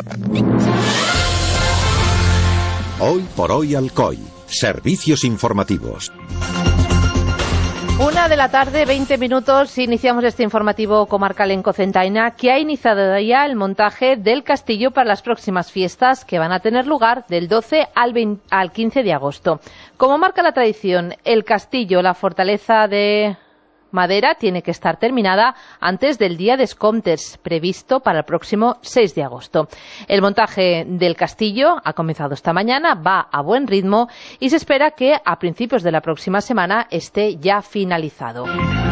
Hoy por hoy Alcoy. Servicios informativos. 1:00 20 minutos. Iniciamos este informativo comarcal en Cocentaina, que ha iniciado ya el montaje del castillo para las próximas fiestas que van a tener lugar del 12 al 15 de agosto. Como marca la tradición, el castillo, la fortaleza de madera, tiene que estar terminada antes del día de Escomptes, previsto para el próximo 6 de agosto. El montaje del castillo ha comenzado esta mañana, va a buen ritmo y se espera que a principios de la próxima semana esté ya finalizado.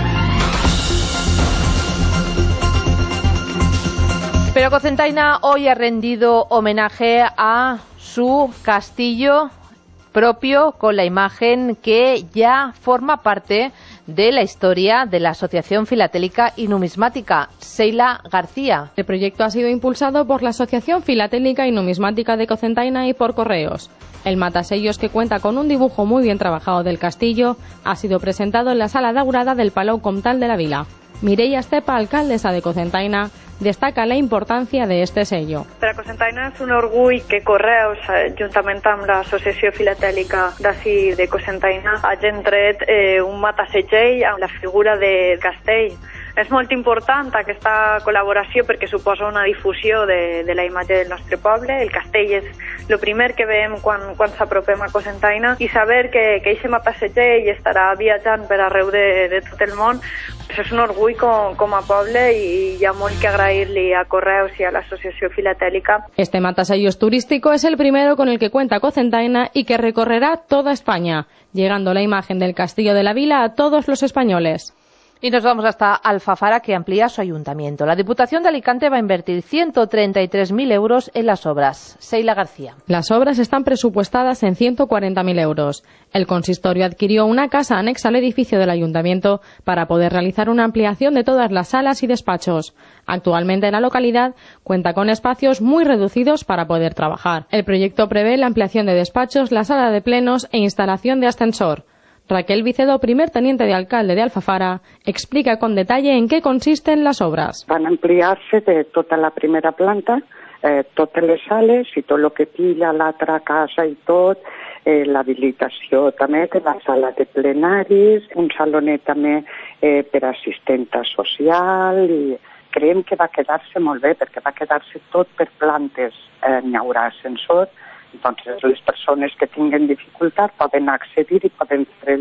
Pero Cocentaina hoy ha rendido homenaje a su castillo propio, con la imagen que ya forma parte de la historia de la Asociación Filatélica y Numismática. Seila García. El proyecto ha sido impulsado por la Asociación Filatélica y Numismática de Cocentaina y por Correos. El matasellos, que cuenta con un dibujo muy bien trabajado del castillo, ha sido presentado en la sala daurada del Palau Comtal de la Vila. Mireia Estepa, alcaldesa de Cocentaina, destaca la importància d'este sello. Per a Cocentaina és un orgull que Correus, juntament amb l'Associació Filatèlica d'ací de Cocentaina, hagin tret un matasegell amb la figura de Castell. És molt important aquesta col·laboració perquè suposa una difusió de la imatge del nostre poble. El castell és el primer que veiem quan s'apropem a Cocentaina, i saber que aquest matasegell estarà viatjant per arreu de tot el món és un orgull com a poble, i hi ha molt que agrair-li a Correus y a la Asociación Filatélica. Este matasellos turístico es el primero con el que cuenta Cocentaina y que recorrerá toda España, llegando la imagen del Castillo de la Vila a todos los españoles. Y nos vamos hasta Alfafara, que amplía su ayuntamiento. La Diputación de Alicante va a invertir 133.000 euros en las obras. Seila García. Las obras están presupuestadas en 140.000 euros. El consistorio adquirió una casa anexa al edificio del ayuntamiento para poder realizar una ampliación de todas las salas y despachos. Actualmente la localidad cuenta con espacios muy reducidos para poder trabajar. El proyecto prevé la ampliación de despachos, la sala de plenos e instalación de ascensor. Raquel Vicedo, primer teniente de alcalde de Alfafara, explica con detalle en qué consisten las obras. Van a ampliar-se de tota la primera planta, totes les sales i tot el que pilla l'altra casa i tot, l'habilitació també de la sala de plenaris, un salonet també per assistenta social, i creiem que va quedar-se molt bé perquè va quedar-se tot per plantes, n'hi haurà ascensor. Entonces, les persones que tinguen dificultat poden accedir i poden fer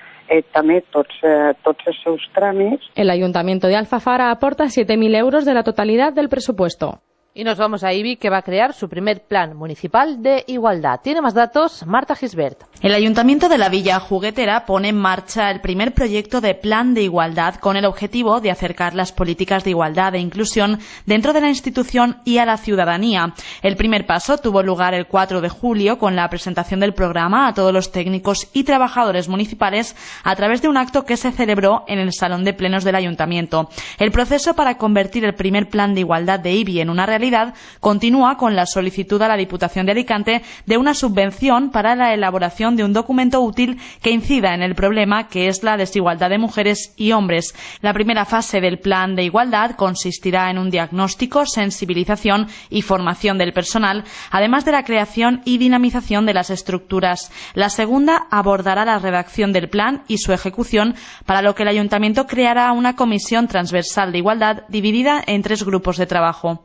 també tots els seus tràmits. El Ayuntamiento de Alfafara aporta 7.000 euros de la totalidad del presupuesto. Y nos vamos a Ibi, que va a crear su primer plan municipal de igualdad. Tiene más datos Marta Gisbert. El Ayuntamiento de la Villa Juguetera pone en marcha el primer proyecto de plan de igualdad con el objetivo de acercar las políticas de igualdad e inclusión dentro de la institución y a la ciudadanía. El primer paso tuvo lugar el 4 de julio con la presentación del programa a todos los técnicos y trabajadores municipales a través de un acto que se celebró en el Salón de Plenos del Ayuntamiento. El proceso para convertir el primer plan de igualdad de Ibi en una realidad continúa con la solicitud a la Diputación de Alicante de una subvención para la elaboración de un documento útil que incida en el problema que es la desigualdad de mujeres y hombres. La primera fase del plan de igualdad consistirá en un diagnóstico, sensibilización y formación del personal, además de la creación y dinamización de las estructuras. La segunda abordará la redacción del plan y su ejecución, para lo que el Ayuntamiento creará una comisión transversal de igualdad dividida en 3 grupos de trabajo.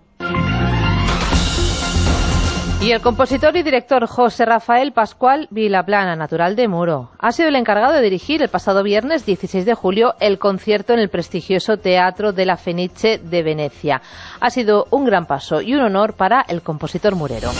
Y el compositor y director José Rafael Pascual Vilaplana, natural de Muro, ha sido el encargado de dirigir el pasado viernes 16 de julio el concierto en el prestigioso Teatro de la Fenice de Venecia. Ha sido un gran paso y un honor para el compositor murero.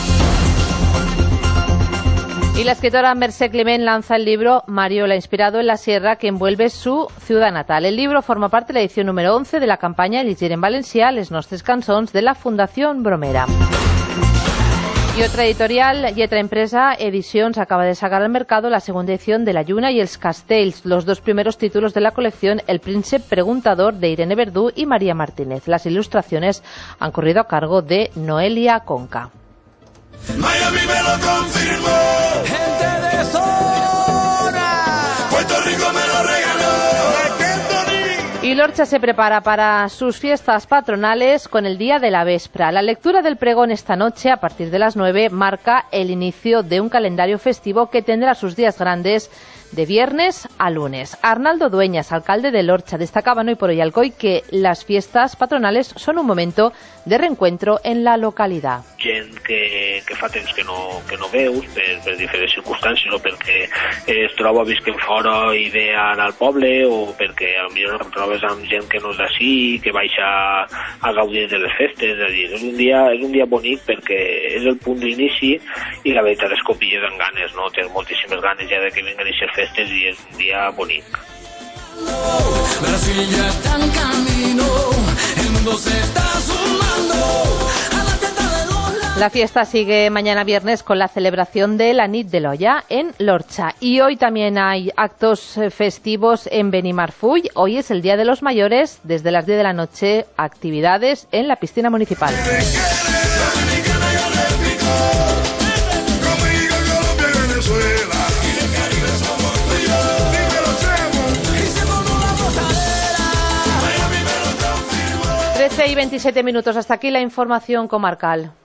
Y la escritora Mercè Climent lanza el libro Mariola, inspirado en la sierra que envuelve su ciudad natal. El libro forma parte de la edición número 11 de la campaña Llegir en Valencià les nostres cançons de la Fundación Bromera. Y otra editorial, Lletra Empresa Edicions, acaba de sacar al mercado la segunda edición de La Lluna y els Castells, los 2 primeros títulos de la colección El Príncipe Preguntador de Irene Verdú y María Martínez. Las ilustraciones han corrido a cargo de Noelia Conca. Miami me lo confirmó, gente de zona, Puerto Rico me lo regaló. Y Lorcha se prepara para sus fiestas patronales con el Día de la Vespra. La lectura del pregón esta noche, a partir de las 9, marca el inicio de un calendario festivo que tendrá sus días grandes de viernes a lunes. Arnaldo Dueñas, alcalde de Lorcha, destacaba en Hoy por Hoy Alcoy que las fiestas patronales son un momento de reencuentro en la localidad. Gent que fa temps que no veus per diferents circumstàncies, o perquè es troba visquent fora i ve anar al poble, o perquè potser no trobes amb gent que no és d'ací, que baixa a gaudir de les festes. És a dir, és un dia bonic perquè és el punt d'inici i la veritat és que ho pilles amb ganes, no? Tens moltíssimes ganes ja de que vinguen aquestes festes i és un dia bonic. Brasil ya está en camino, el mundo se está sumando. La fiesta sigue mañana viernes con la celebración de la Nit de l'Olla en Lorcha. Y hoy también hay actos festivos en Benimarfull. Hoy es el Día de los Mayores. Desde las 10 de la noche, actividades en la piscina municipal. Y 27 minutos. Hasta aquí la información comarcal.